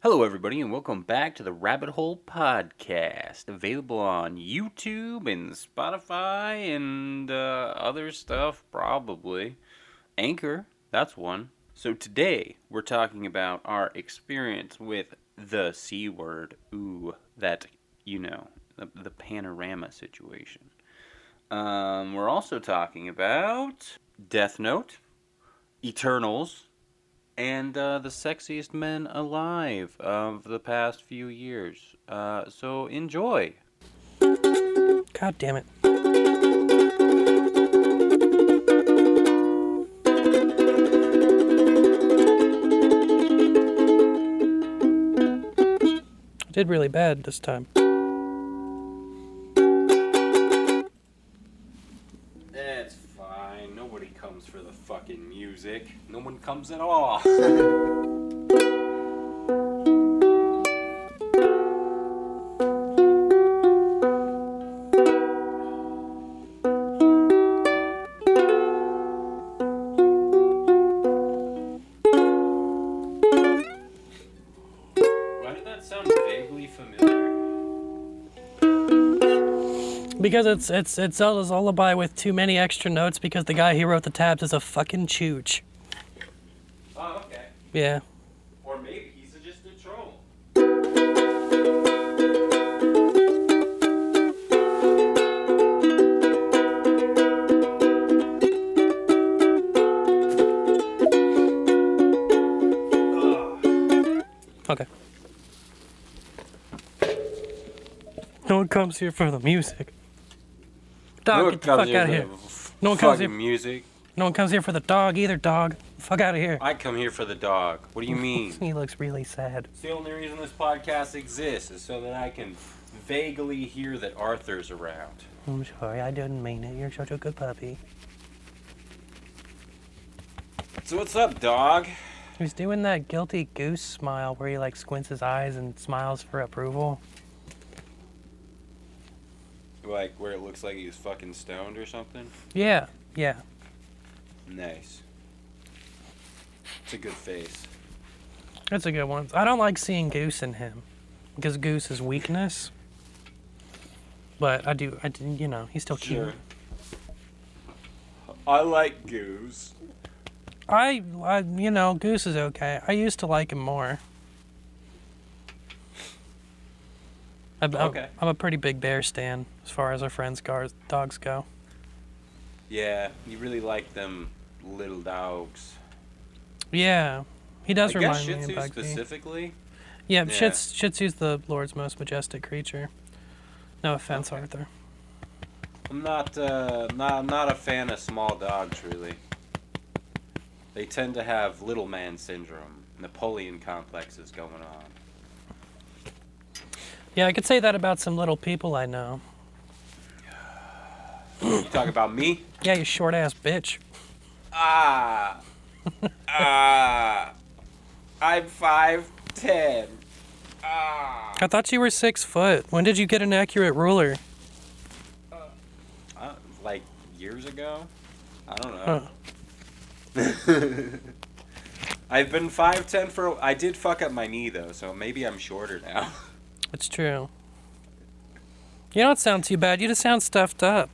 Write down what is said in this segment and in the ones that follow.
Hello, everybody, and welcome back to the Rabbit Hole Podcast, available on YouTube and Spotify and other stuff, probably. Anchor, that's one. So today, we're talking about our experience with the C word. Ooh, that, the panorama situation. We're also talking about Death Note, Eternals, and the sexiest men alive of the past few years. So enjoy. God damn it. I did really bad this time. It's fine. Nobody comes for the fucking music. No one comes at all. Why did that sound vaguely familiar? Because it's Zelda's Lullaby with too many extra notes because the guy who wrote the tabs is a fucking chooch. Oh, okay. Yeah. Or maybe he's just a troll. Okay. No one comes here for the music. Dog, get the fuck out of here. No one comes here. Music. No one comes here for the dog either, dog. Fuck out of here. I come here for the dog. What do you mean? He looks really sad. It's the only reason this podcast exists is so that I can vaguely hear that Arthur's around. I'm sorry, I didn't mean it. You're such a good puppy. So what's up, dog? He's doing that guilty goose smile where he like squints his eyes and smiles for approval. Like where it looks like he's fucking stoned or something? Yeah. Nice. It's a good face. That's a good one. I don't like seeing Goose in him because Goose is weakness. But I do, he's still cute. Sure. I like Goose. Goose is okay. I used to like him more. Okay. I'm a pretty big bear stan as far as our friends' dogs go. Yeah, you really like them little dogs. Yeah, he does I guess remind Shih me of Tzu Bugsy. specifically. Yeah, Yeah. Shih Tzu's the Lord's most majestic creature. No offense, Okay. Arthur. I'm not a fan of small dogs, really. They tend to have little man syndrome. Napoleon complexes going on. Yeah, I could say that about some little people I know. You talk about me? Yeah, you short ass bitch. I'm 5'10". I thought you were 6 foot. When did you get an accurate ruler? Like years ago? I don't know. Huh. I've been 5'10" I did fuck up my knee though, so maybe I'm shorter now. It's true. You don't sound too bad. You just sound stuffed up.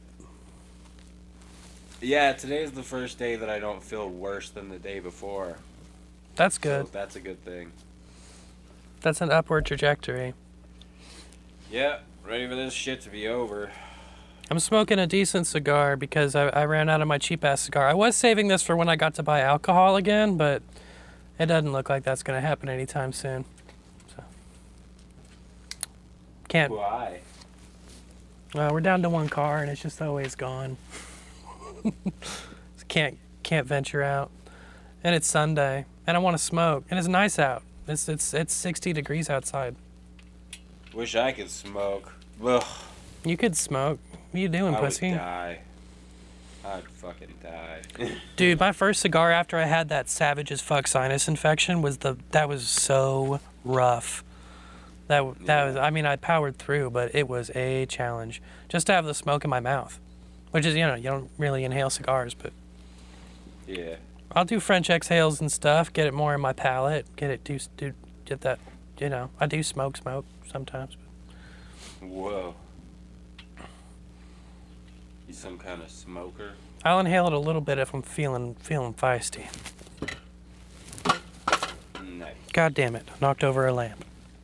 Yeah, today is the first day that I don't feel worse than the day before. That's good. So that's a good thing. That's an upward trajectory. Yeah, ready for this shit to be over. I'm smoking a decent cigar because I ran out of my cheap-ass cigar. I was saving this for when I got to buy alcohol again, but it doesn't look like that's going to happen anytime soon. So can't. Why? We're down to one car, and it's just always gone. can't venture out, and it's Sunday, and I want to smoke, and it's nice out. It's 60 degrees outside. Wish I could smoke. Ugh. You could smoke. What are you doing, pussy? I would die. I'd fucking die. Dude, my first cigar after I had that savage as fuck sinus infection that was so rough. That was, I mean, I powered through, but it was a challenge. Just to have the smoke in my mouth. Which is, you don't really inhale cigars, but... Yeah. I'll do French exhales and stuff, get it more in my palate, get that I do smoke sometimes. Whoa. You some kind of smoker? I'll inhale it a little bit if I'm feeling feisty. Nice. God damn it! I knocked over a lamp.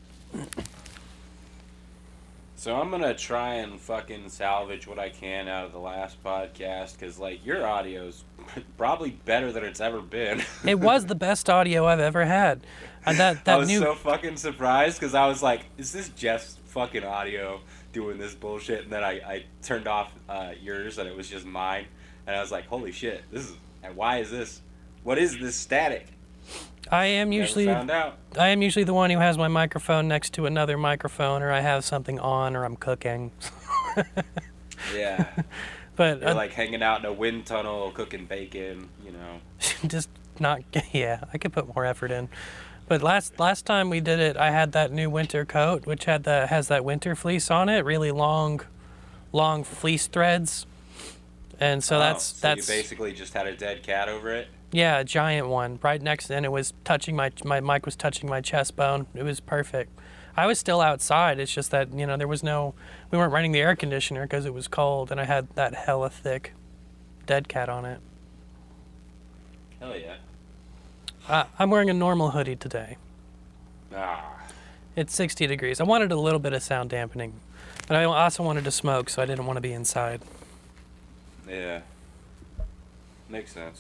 So I'm gonna try and fucking salvage what I can out of the last podcast, because like your audio's probably better than it's ever been. It was the best audio I've ever had. I was so fucking surprised, because I was like, is this Jeff's fucking audio doing this bullshit? And then I turned off yours, and it was just mine. And I was like, holy shit, why is this? What is this static? I am usually the one who has my microphone next to another microphone, or I have something on, or I'm cooking. Yeah. But you're like hanging out in a wind tunnel, cooking bacon, Just not. Yeah, I could put more effort in. But last time we did it, I had that new winter coat, which has that winter fleece on it, really long fleece threads, and so that's you basically just had a dead cat over it. Yeah, a giant one right next, and it was touching my mic was touching my chest bone. It was perfect. I was still outside. It's just that we weren't running the air conditioner because it was cold, and I had that hella thick dead cat on it. Hell yeah. I'm wearing a normal hoodie today. Ah. It's 60 degrees. I wanted a little bit of sound dampening, but I also wanted to smoke, so I didn't want to be inside. Yeah. Makes sense.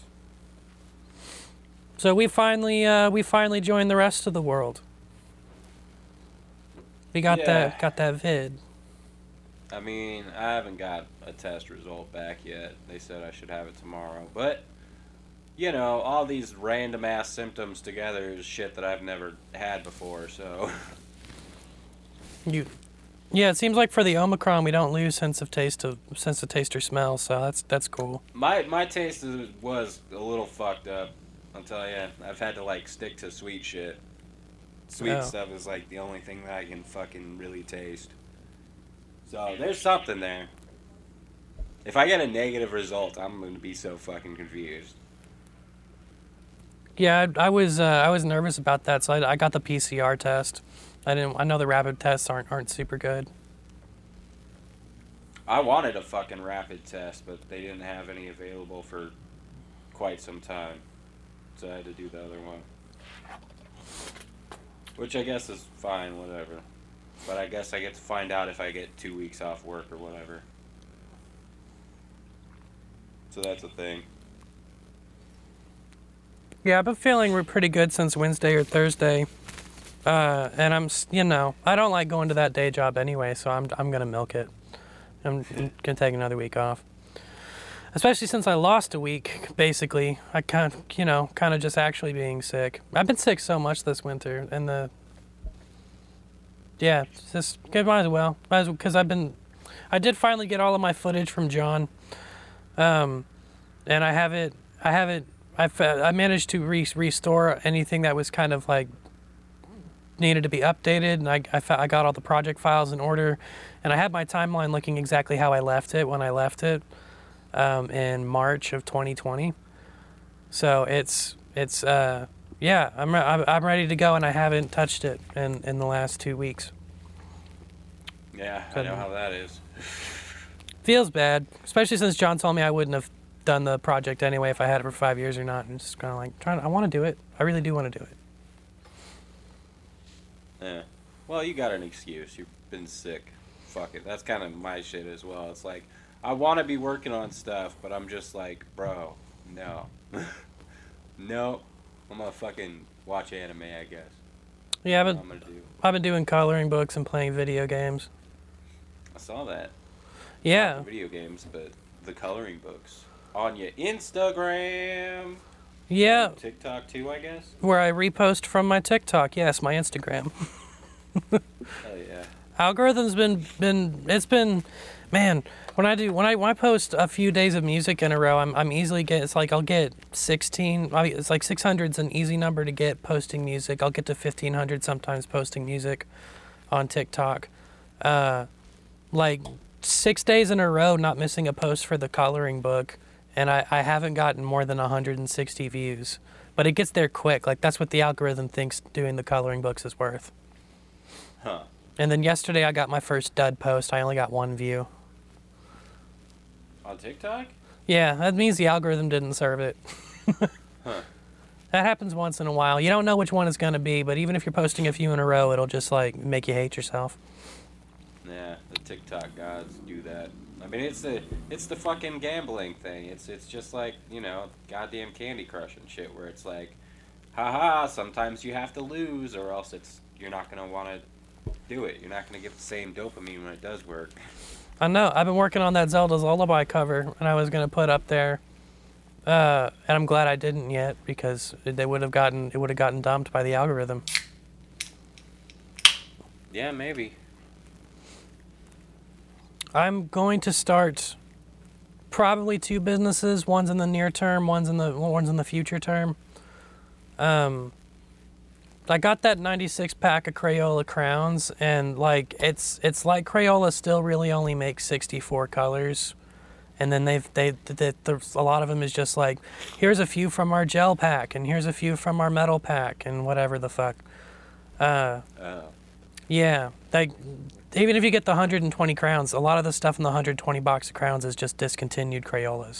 So we finally joined the rest of the world. We got that vid. I mean, I haven't got a test result back yet. They said I should have it tomorrow, but all these random ass symptoms together is shit that I've never had before. So. Yeah, it seems like for the Omicron we don't lose sense of taste or smell. So that's cool. My taste was a little fucked up. I'll tell you, I've had to stick to sweet shit. Sweet stuff is the only thing that I can fucking really taste. So there's something there. If I get a negative result, I'm gonna be so fucking confused. Yeah, I was nervous about that, so I got the PCR test. I know the rapid tests aren't super good. I wanted a fucking rapid test, but they didn't have any available for quite some time. So I had to do the other one. Which I guess is fine, whatever. But I guess I get to find out if I get 2 weeks off work or whatever. So that's a thing. Yeah, I've been feeling pretty good since Wednesday or Thursday. And I'm, I don't like going to that day job anyway, so I'm gonna milk it. I'm gonna take another week off. Especially since I lost a week, basically. I kind of just actually being sick. I've been sick so much this winter, and just might as well, because I did finally get all of my footage from John, and I managed to restore anything that was kind of needed to be updated, and I got all the project files in order, and I had my timeline looking exactly how I left it when I left it. In March of 2020, so I'm ready to go, and I haven't touched it in the last 2 weeks. Yeah, I know how that is. Feels bad, especially since John told me I wouldn't have done the project anyway if I had it for 5 years or not. I'm just kind of I want to do it. I really do want to do it. Yeah. Well, you got an excuse. You've been sick. Fuck it. That's kind of my shit as well. It's I want to be working on stuff, but I'm just bro, no. No. I'm going to fucking watch anime, I guess. Yeah, I've been doing coloring books and playing video games. I saw that. Yeah. Not the video games, but the coloring books. On your Instagram. Yeah. And TikTok too, I guess. Where I repost from my TikTok. Yes, my Instagram. Hell yeah. Algorithm's been man, when I post a few days of music in a row, I'm easily I'll get 16. It's 600's an easy number to get posting music. I'll get to 1500 sometimes posting music on TikTok. 6 days in a row not missing a post for the coloring book, and I haven't gotten more than 160 views. But it gets there quick. That's what the algorithm thinks doing the coloring books is worth. Huh. And then yesterday I got my first dud post. I only got 1 view. On TikTok? Yeah, that means the algorithm didn't serve it. Huh. That happens once in a while. You don't know which one it's going to be, but even if you're posting a few in a row, it'll just like make you hate yourself. Yeah, the TikTok gods do that. I mean, it's the fucking gambling thing. It's just like, you know, goddamn Candy Crush and shit, where it's like, haha, sometimes you have to lose, or else you're not gonna want to do it. You're not gonna get the same dopamine when it does work. I know. I've been working on that Zelda's Lullaby cover, and I was going to put up there. And I'm glad I didn't yet, because it would have gotten dumped by the algorithm. Yeah, maybe. I'm going to start probably 2 businesses. One's in the near term, one's in the future term. I got that 96 pack of Crayola crowns, and like it's like Crayola still really only makes 64 colors. And then there's a lot of them is just like, here's a few from our gel pack, and here's a few from our metal pack, and whatever the fuck. Yeah, like, even if you get the 120 crowns, a lot of the stuff in the 120 box of crowns is just discontinued Crayolas.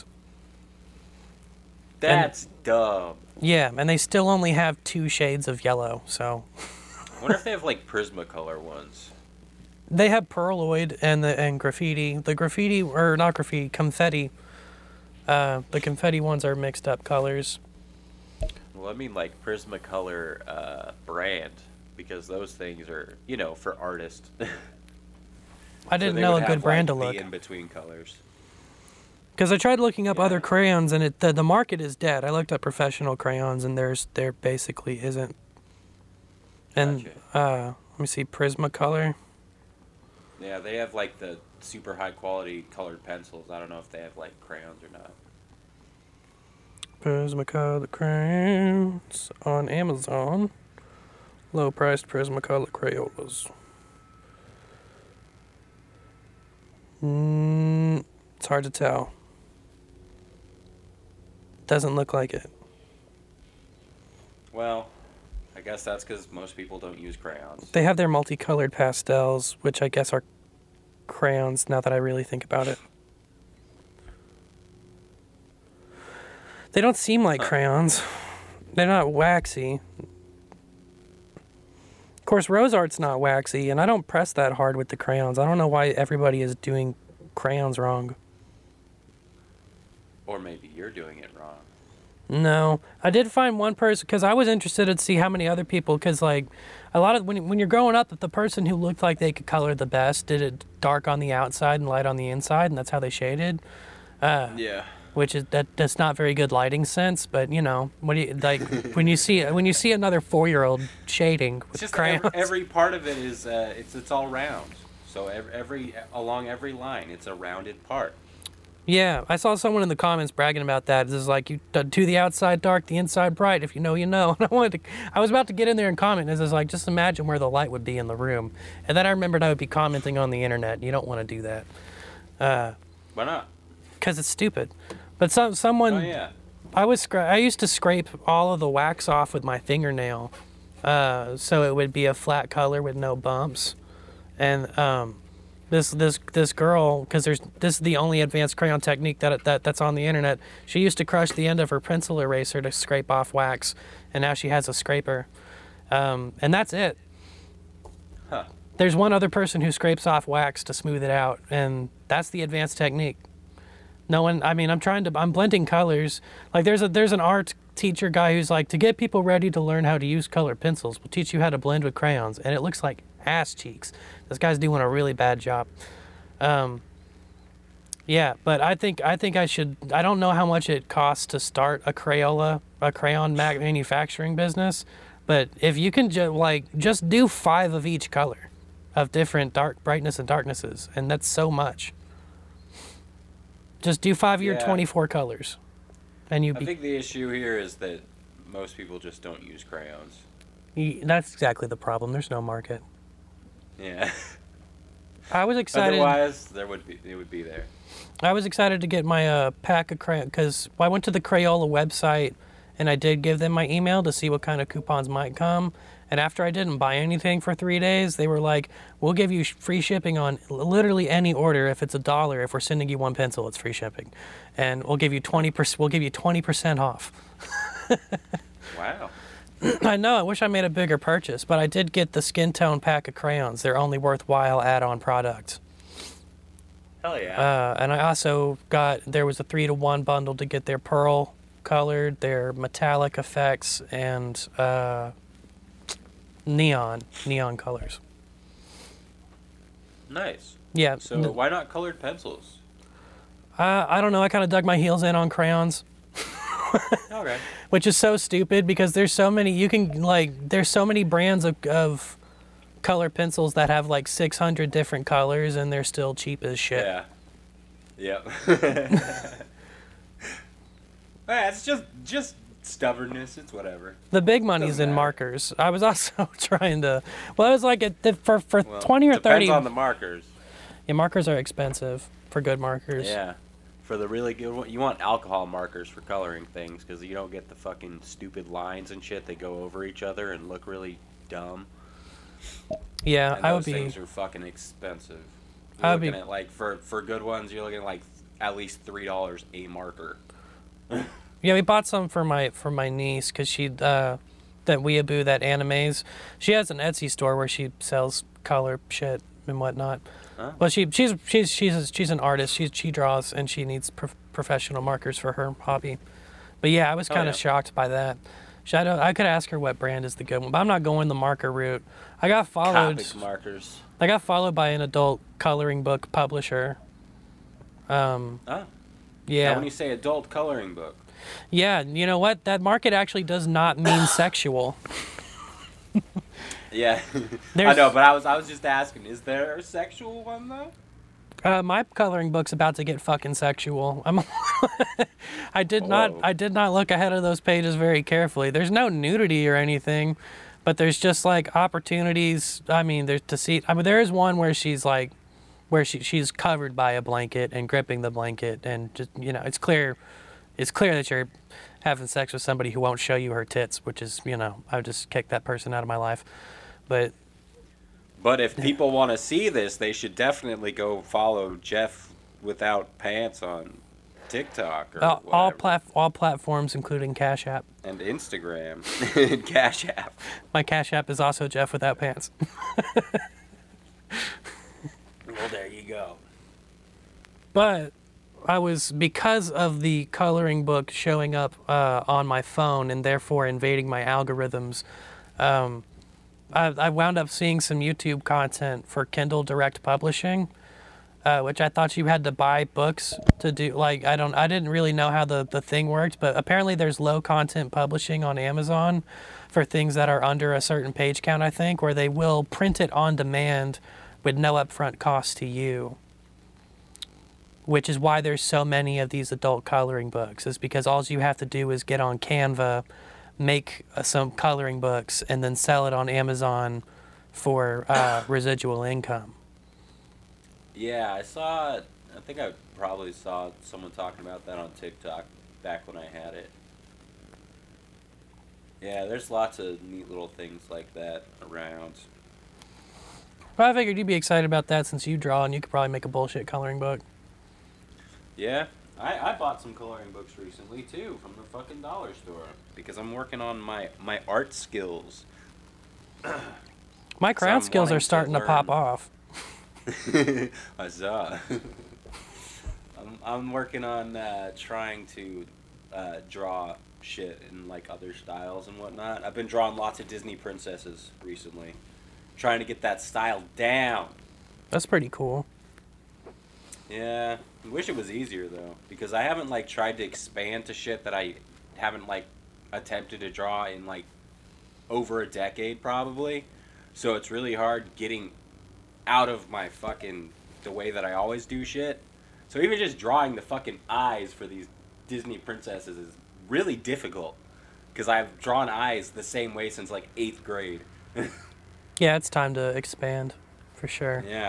That's dumb. Yeah, and they still only have 2 shades of yellow, so. I wonder if they have like Prismacolor ones. They have Perloid and Graffiti. The Graffiti, or not Graffiti, Confetti. The Confetti ones are mixed up colors. Well, I mean like Prismacolor brand, because those things are, you know, for artists. I didn't know a good brand to look. The in-between colors. Because I tried looking up other crayons, and the market is dead. I looked up professional crayons, and there basically isn't. And Gotcha. let me see, Prismacolor. Yeah, they have like the super high quality colored pencils. I don't know if they have like crayons or not. Prismacolor crayons on Amazon. Low priced Prismacolor Crayolas. It's hard to tell. Doesn't look like it. Well, I guess that's because most people don't use crayons. They have their multicolored pastels, which I guess are crayons now that I really think about it. They don't seem like crayons. They're not waxy. Of course, Rose Art's not waxy, and I don't press that hard with the crayons. I don't know why everybody is doing crayons wrong. Or maybe you're doing it wrong. No, I did find one person, because I was interested to see how many other people, because like a lot of when you're growing up, the person who looked like they could color the best did it dark on the outside and light on the inside, and that's how they shaded. Yeah. Which is that's not very good lighting sense, but you know, what do you like when you see another 4-year-old shading with It's just crayons? every part of it is it's all round. So along every line, it's a rounded part. Yeah, I saw someone in the comments bragging about that. This is like, you do the outside dark, the inside bright. If you know, you know. And I was about to get in there and comment. And it was like, just imagine where the light would be in the room. And then I remembered I would be commenting on the internet. You don't want to do that. Why not? Because it's stupid. But someone. Oh yeah. I used to scrape all of the wax off with my fingernail, so it would be a flat color with no bumps. And this girl, because this is the only advanced crayon technique that's on the internet. She used to crush the end of her pencil eraser to scrape off wax, and now she has a scraper, and that's it. Huh. There's one other person who scrapes off wax to smooth it out, and that's the advanced technique. No one. I mean, I'm blending colors. Like there's an art teacher guy who's like, to get people ready to learn how to use colored pencils, we'll teach you how to blend with crayons, and it looks like ass cheeks. This guy's doing a really bad job. Yeah, but I think I should. I don't know how much it costs to start a crayon manufacturing business, but if you can just do 5 of each color, of different brightness and darknesses, and that's so much. Just do 5 of your 24 colors, and I think the issue here is that most people just don't use crayons. That's exactly the problem. There's no market. Yeah. I was excited. Otherwise, it would be there. I was excited to get my pack of crayon, because I went to the Crayola website, and I did give them my email to see what kind of coupons might come, And after I didn't buy anything for 3 days, they were like, "We'll give you free shipping on literally any order. If it's $1, if we're sending you one pencil, it's free shipping, and we'll give you 20%. We'll give you 20% off." Wow. I know. I wish I made a bigger purchase, but I did get the skin tone pack of crayons. They're only worthwhile add-on products. Hell yeah. And I also got, there was a 3-to-1 bundle to get their pearl colored, their metallic effects, and neon colors. Nice. Yeah. So why not colored pencils? I don't know. I kind of dug my heels in on crayons. Okay. Which is so stupid because there's so many, there's so many brands of color pencils that have like 600 different colors and they're still cheap as shit. Yeah. Yep. It's just stubbornness. It's whatever. The big money's in markers. I was also trying to, well, it was like for 20 or 30. Depends on the markers. Yeah, markers are expensive for good markers. Yeah. For the really good one, you want alcohol markers for coloring things because you don't get the fucking stupid lines and shit that go over each other and look really dumb. Yeah, and I those would be. things are fucking expensive. I You're would be. looking at like for good ones, you're looking at like at least $3 a marker. Yeah, we bought some for my niece because she that weeaboo that animes. She has an Etsy store where she sells color shit and whatnot. Huh? Well, she's an artist. She draws and she needs professional markers for her hobby. But yeah, I was kind of shocked by that. I could ask her what brand is the good one, but I'm not going the marker route. I got followed. Copic markers. I got followed by an adult coloring book publisher. Oh. Yeah. Now when you say adult coloring book. Yeah, you know what? That market actually does not mean sexual. Yeah, I know, but I was just asking, is there a sexual one though? My coloring book's about to get fucking sexual. I did not look ahead of those pages very carefully. There's no nudity or anything, but there's just like opportunities. I mean, there's to see. I mean, there is one where she's like, she's covered by a blanket and gripping the blanket, and just it's clear that you're having sex with somebody who won't show you her tits, which is I would just kick that person out of my life. But if people want to see this, they should definitely go follow Jeff Without Pants on TikTok or all platforms, including Cash App and Instagram and Cash App. My Cash App is also Jeff Without Pants. Well, there you go. But because of the coloring book showing up on my phone and therefore invading my algorithms, I wound up seeing some YouTube content for Kindle Direct Publishing, which I thought you had to buy books to do. Like, I didn't really know how the thing worked, but apparently there's low content publishing on Amazon for things that are under a certain page count, I think, where they will print it on demand with no upfront cost to you. Which is why there's so many of these adult coloring books, is because all you have to do is get on Canva, make some coloring books, and then sell it on Amazon for residual income. Yeah, I think I probably saw someone talking about that on TikTok back when I had it. Yeah, there's lots of neat little things like that around. Well, I figured you'd be excited about that since you draw and you could probably make a bullshit coloring book. Yeah, I bought some coloring books recently too from the fucking dollar store because I'm working on my art skills. My crayon skills are starting to pop off. I saw. I'm working on trying to draw shit in like other styles and whatnot. I've been drawing lots of Disney princesses recently, trying to get that style down. That's pretty cool. Yeah, I wish it was easier though, because I haven't like tried to expand to shit that I haven't like attempted to draw in like over a decade probably. So it's really hard getting out of my fucking the way that I always do shit. So even just drawing the fucking eyes for these Disney princesses is really difficult because I've drawn eyes the same way since like 8th grade. Yeah, it's time to expand, for sure. Yeah.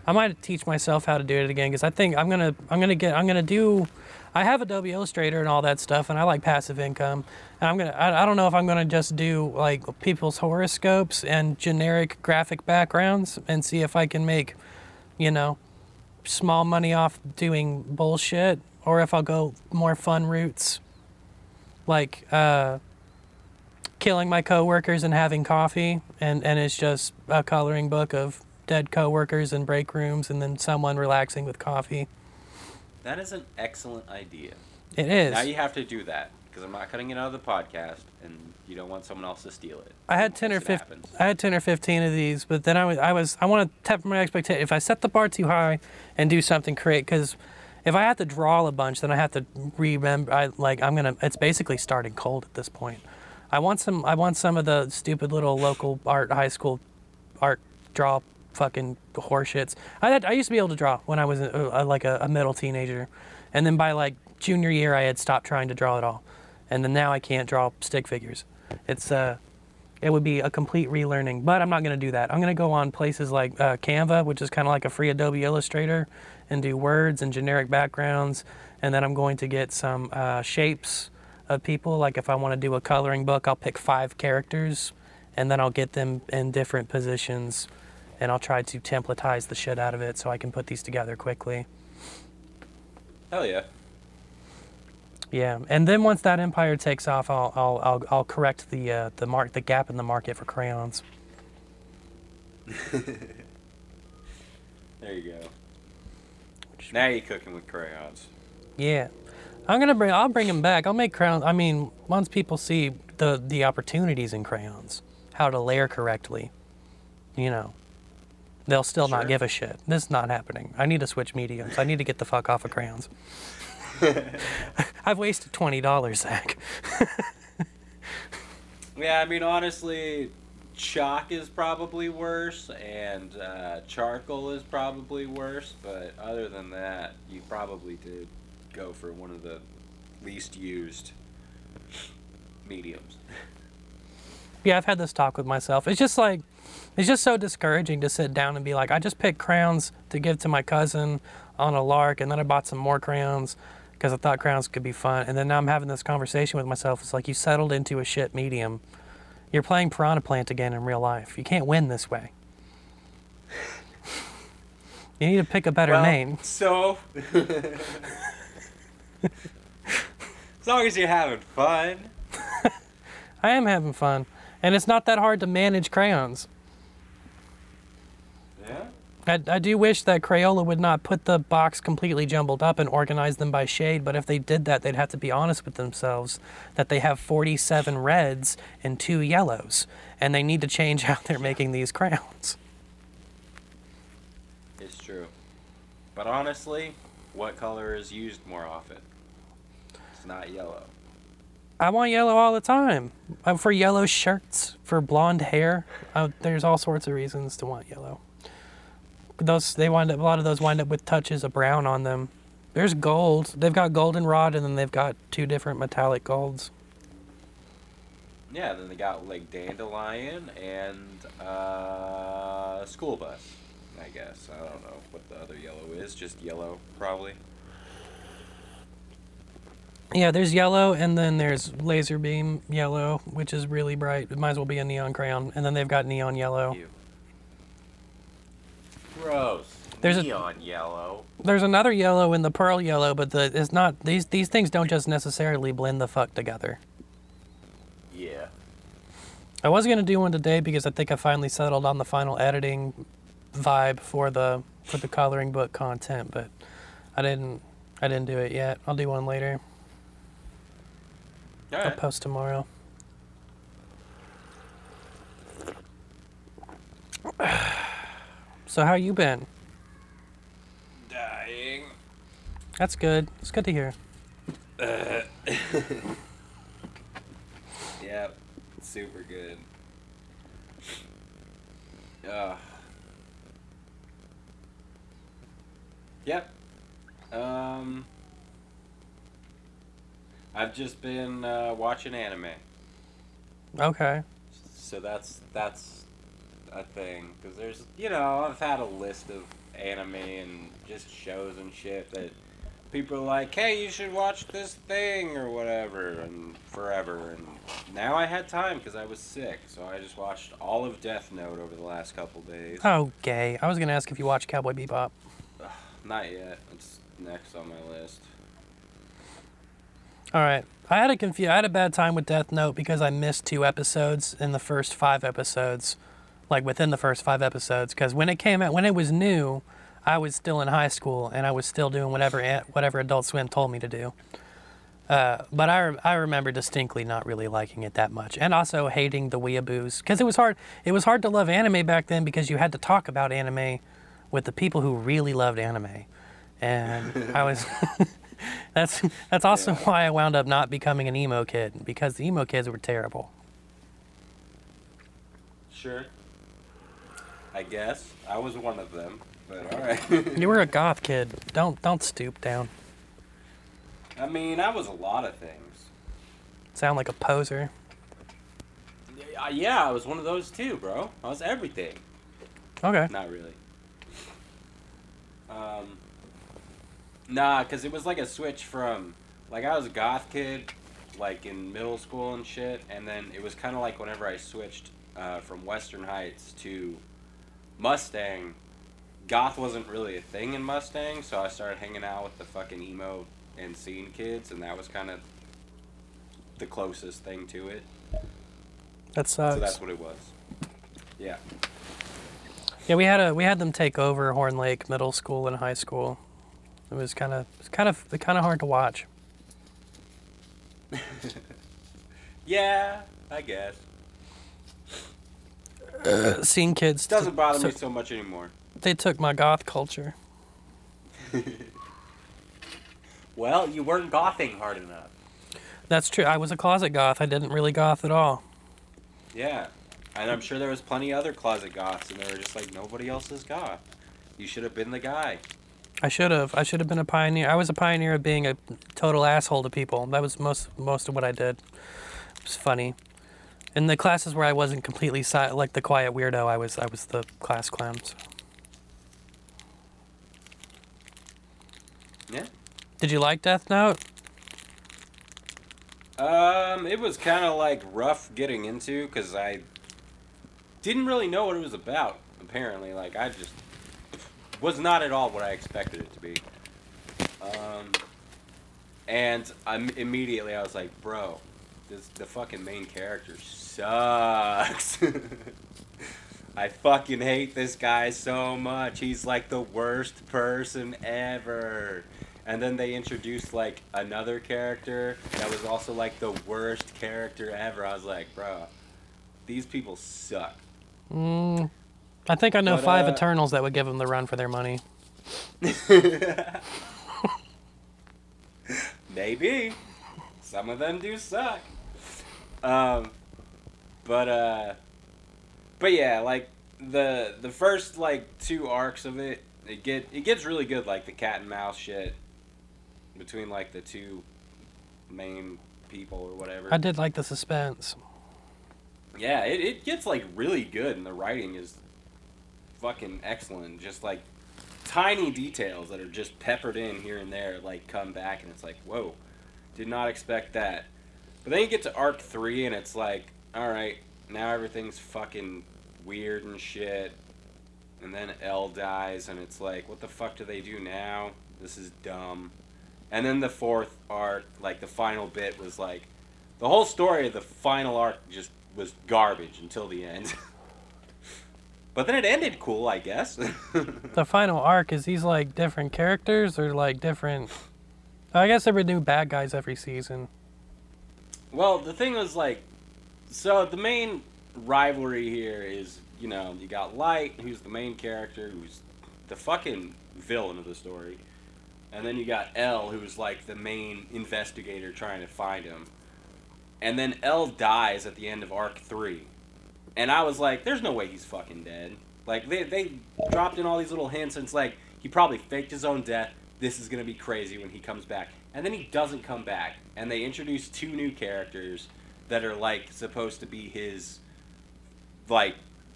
I might teach myself how to do it again because I think I'm gonna do. I have Adobe Illustrator and all that stuff, and I like passive income. And I don't know if I'm gonna just do like people's horoscopes and generic graphic backgrounds and see if I can make, you know, small money off doing bullshit, or if I'll go more fun routes, like killing my coworkers and having coffee, and it's just a coloring book of dead coworkers in break rooms, and then someone relaxing with coffee. That is an excellent idea. It is. Now you have to do that because I'm not cutting it out of the podcast, and you don't want someone else to steal it. I had 10 or 15. I had 10 or 15 of these, but then I want to temper my expectation. If I set the bar too high and do something creative, because if I have to draw a bunch, then I have to remember. It's basically starting cold at this point. I want some of the stupid little local high school art draw fucking horseshits. I used to be able to draw when I was like a middle teenager, and then by like junior year I had stopped trying to draw at all, and then now I can't draw stick figures. It would be a complete relearning, but I'm not going to do that. I'm going to go on places like Canva, which is kind of like a free Adobe Illustrator, and do words and generic backgrounds, and then I'm going to get some shapes of people. Like if I want to do a coloring book, I'll pick 5 characters, and then I'll get them in different positions, and I'll try to templatize the shit out of it so I can put these together quickly. Hell yeah. Yeah, and then once that empire takes off, I'll correct the gap in the market for crayons. There you go. Now you're cooking with crayons. Yeah, I'll bring them back. I'll make crayons. I mean, once people see the opportunities in crayons, how to layer correctly, you know, they'll still not give a shit. This is not happening. I need to switch mediums. I need to get the fuck off of crayons. I've wasted $20, Zach. Yeah, I mean, honestly, chalk is probably worse, and charcoal is probably worse, but other than that, you probably did go for one of the least used mediums. Yeah, I've had this talk with myself. It's just so discouraging to sit down and be like, I just picked crayons to give to my cousin on a lark, and then I bought some more crayons because I thought crayons could be fun. And then now I'm having this conversation with myself. It's like you settled into a shit medium. You're playing Piranha Plant again in real life. You can't win this way. You need to pick a better name. So, as long as you're having fun. I am having fun. And it's not that hard to manage crayons. Yeah? I do wish that Crayola would not put the box completely jumbled up and organize them by shade, but if they did that, they'd have to be honest with themselves that they have 47 reds and 2 yellows, and they need to change how they're making these crayons. It's true. But honestly, what color is used more often? It's not yellow. I want yellow all the time. For yellow shirts, for blonde hair. There's all sorts of reasons to want yellow. A lot of those wind up with touches of brown on them. There's gold. They've got goldenrod, and then they've got 2 different metallic golds. Yeah, then they got like dandelion and school bus, I guess. I don't know what the other yellow is. Just yellow, probably. Yeah, there's yellow, and then there's laser beam yellow, which is really bright. It might as well be a neon crayon. And then they've got neon yellow. Ew. Gross. Neon yellow. There's another yellow in the pearl yellow, but it's not. These things don't just necessarily blend the fuck together. Yeah. I was gonna do one today because I think I finally settled on the final editing vibe for the coloring book content, but I didn't do it yet. I'll do one later. All right. I'll post tomorrow. So how you been? Dying. That's good. It's good to hear. Yep. Super good. Yep. I've just been watching anime. Okay. So that's a thing because there's, I've had a list of anime and just shows and shit that people are like, hey, you should watch this thing or whatever, and forever. And now I had time because I was sick, so I just watched all of Death Note over the last couple days. Oh, gay. I was gonna ask if you watched Cowboy Bebop. Not yet. It's next on my list. All right. I had a bad time with Death Note because I missed 2 episodes in the first 5 episodes, like within the first 5 episodes. Because when it came out, when it was new, I was still in high school and I was still doing whatever Adult Swim told me to do. But I remember distinctly not really liking it that much, and also hating the weeaboos because it was hard. It was hard to love anime back then because you had to talk about anime with the people who really loved anime, and I was. That's also why I wound up not becoming an emo kid, because the emo kids were terrible. Sure. I guess I was one of them, but all right. You were a goth kid. Don't stoop down. I mean, I was a lot of things. Sound like a poser. Yeah, I was one of those too, bro. I was everything. Okay. Not really. Nah, because it was like a switch from, like, I was a goth kid, like, in middle school and shit, and then it was kind of like whenever I switched from Western Heights to Mustang, goth wasn't really a thing in Mustang, so I started hanging out with the fucking emo and scene kids, and that was kind of the closest thing to it. That sucks. So that's what it was. Yeah. Yeah, we had them take over Horn Lake Middle School and high school. It was kind of hard to watch. Yeah, I guess. Seeing kids Doesn't bother me so much anymore. They took my goth culture. Well, you weren't gothing hard enough. That's true. I was a closet goth. I didn't really goth at all. Yeah. And I'm sure there was plenty of other closet goths, and they were just like, nobody else is goth. You should have been the guy. I should have been a pioneer. I was a pioneer of being a total asshole to people. That was most of what I did. It was funny. In the classes where I wasn't completely like the quiet weirdo, I was the class clown. So. Yeah. Did you like Death Note? It was kind of like rough getting into because I didn't really know what it was about. Apparently, like I just was not at all what I expected it to be. And immediately I was like, bro, the fucking main character sucks. I fucking hate this guy so much. He's like the worst person ever. And then they introduced like another character that was also like the worst character ever. I was like, bro, these people suck. I think I know 5 Eternals that would give them the run for their money. Maybe. Some of them do suck. But yeah, like the first like 2 arcs of it gets really good, like the cat and mouse shit between like the 2 main people or whatever. I did like the suspense. Yeah, it gets like really good, and the writing is fucking excellent. Just like tiny details that are just peppered in here and there, like come back, and it's like, whoa, did not expect that. But then you get to arc 3, and it's like, all right, now everything's fucking weird and shit. And then L dies, and it's like, what the fuck do they do now? This is dumb. And then the 4th arc, like the final bit, was like, the whole story of the final arc just was garbage until the end. But then it ended cool, I guess. The final arc, is these like different characters or like different... I guess there were new bad guys every season. Well, the thing was like, so the main rivalry here is, you got Light, who's the main character, who's the fucking villain of the story. And then you got L, who's like the main investigator trying to find him. And then L dies at the end of arc 3. And I was like, there's no way he's fucking dead. Like, they dropped in all these little hints, and it's like, he probably faked his own death. This is going to be crazy when he comes back. And then he doesn't come back. And they introduce 2 new characters that are, like, supposed to be his, like,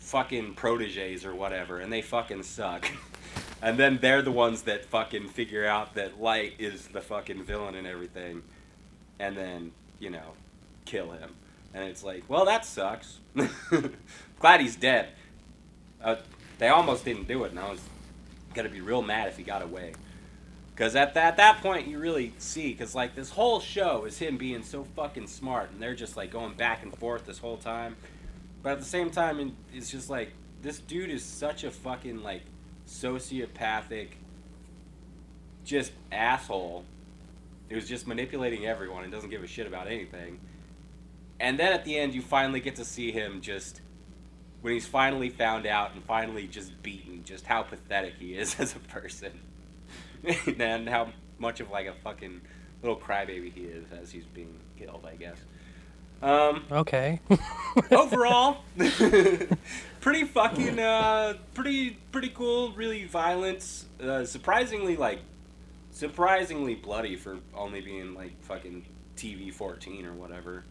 fucking proteges or whatever, and they fucking suck. And then they're the ones that fucking figure out that Light is the fucking villain and everything. And then, you know, kill him. And it's like, well, that sucks. Glad he's dead. They almost didn't do it, and I was gonna be real mad if he got away. Because at that point, you really see, because, like, this whole show is him being so fucking smart, and they're just, like, going back and forth this whole time. But at the same time, it's just, like, this dude is such a fucking, like, sociopathic, just asshole who's just manipulating everyone and doesn't give a shit about anything. And then at the end, you finally get to see him just, when he's finally found out and finally just beaten, just how pathetic he is as a person. And how much of, like, a fucking little crybaby he is as he's being killed, I guess. Okay. Overall, pretty fucking, pretty cool, really violent, surprisingly bloody for only being, like, fucking TV 14 or whatever.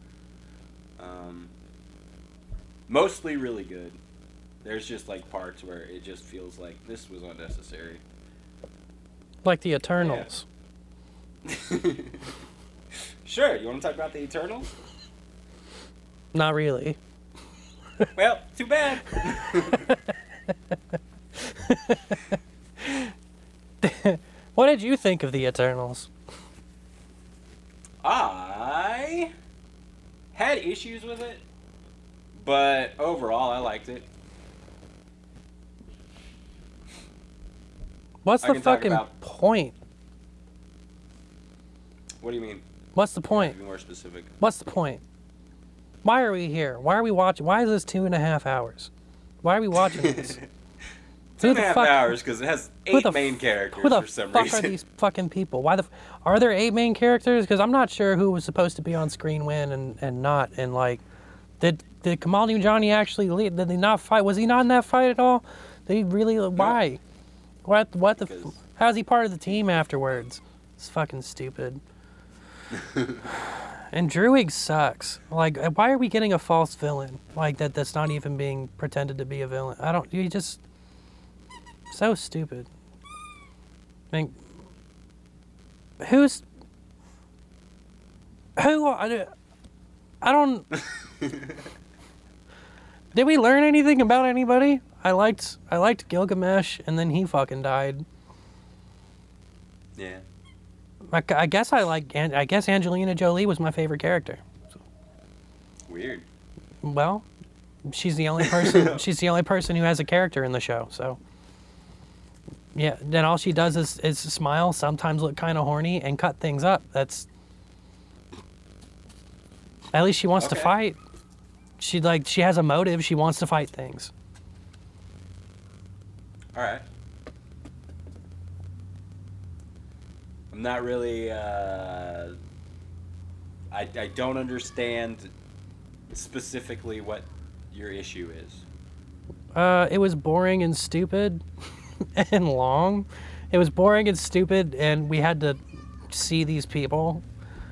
Mostly really good. There's just, like, parts where it just feels like this was unnecessary. Like the Eternals. Yeah. Sure, you want to talk about the Eternals? Not really. Well, too bad. What did you think of the Eternals? I had issues with it, but overall I liked it. What's the fucking point? What do you mean? What's the point? Be more specific. What's the point? Why are we here? Why are we watching? Why is this 2.5 hours? Why are we watching this? 2.5 hours because it has 8 main characters for some reason. Who the fuck are these fucking people? Are there 8 main characters? Because I'm not sure who was supposed to be on screen when and not. And, like, did Kamal Nanjiani actually lead? Did he not fight? Was he not in that fight at all? Did he really? Why? How's he part of the team afterwards? It's fucking stupid. And Druig sucks. Like, why are we getting a false villain like that? That's not even being pretended to be a villain. You just so stupid. I mean, who? I don't. Did we learn anything about anybody? I liked Gilgamesh, and then he fucking died. Yeah. I guess Angelina Jolie was my favorite character. Weird. Well, she's the only person. She's the only person who has a character in the show. So, yeah. Then all she does is smile, sometimes look kind of horny, and cut things up. That's at least she wants to fight. She has a motive. She wants to fight things. All right. I'm not really, I don't understand specifically what your issue is. It was boring and stupid and long. It was boring and stupid, and we had to see these people.